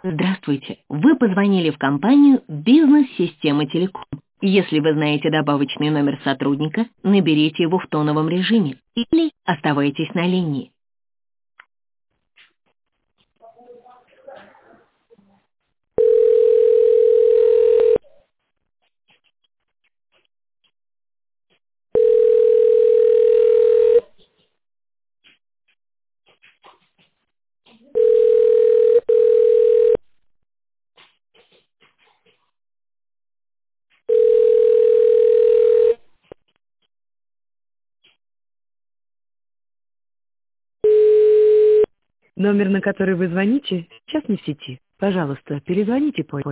Здравствуйте. Вы позвонили в компанию «Бизнес-система Телеком». Если вы знаете добавочный номер сотрудника, наберите его в тоновом режиме или оставайтесь на линии. Номер, на который вы звоните, сейчас не в сети. Пожалуйста, перезвоните позже.